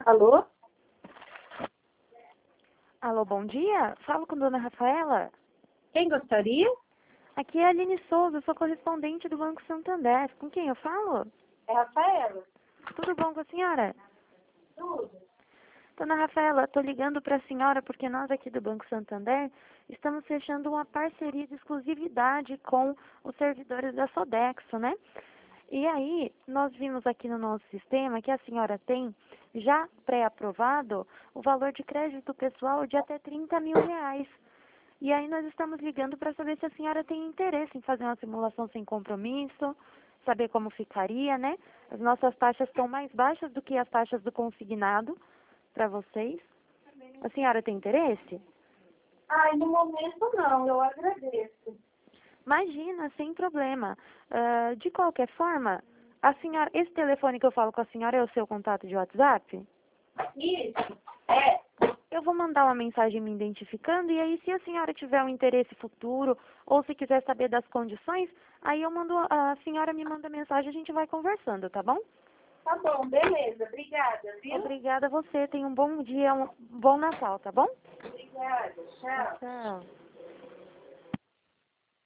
Alô? Alô, bom dia. Falo com Dona Rafaela. Quem gostaria? Aqui é a Aline Souza, sou correspondente do Banco Santander. Com quem eu falo? É Rafaela. Tudo bom com a senhora? Tudo. Dona Rafaela, estou ligando para a senhora porque nós aqui do Banco Santander estamos fechando uma parceria de exclusividade com os servidores da Sodexo, né? E aí, nós vimos aqui no nosso sistema que a senhora tem já pré-aprovado o valor de crédito pessoal de até R$ 30.000. E aí nós estamos ligando para saber se a senhora tem interesse em fazer uma simulação sem compromisso, saber como ficaria, né? As nossas taxas estão mais baixas do que as taxas do consignado para vocês. A senhora tem interesse? Ai, no momento não, eu agradeço. Imagina, sem problema. De qualquer forma, a senhora, esse telefone que eu falo com a senhora é o seu contato de WhatsApp? Isso, é. Eu vou mandar uma mensagem me identificando e aí se a senhora tiver um interesse futuro ou se quiser saber das condições, aí eu mando, a senhora me manda mensagem e a gente vai conversando, tá bom? Tá bom, beleza. Obrigada, viu? Obrigada a você, tenha um bom dia, um bom Natal, tá bom? Obrigada, tchau. Tchau.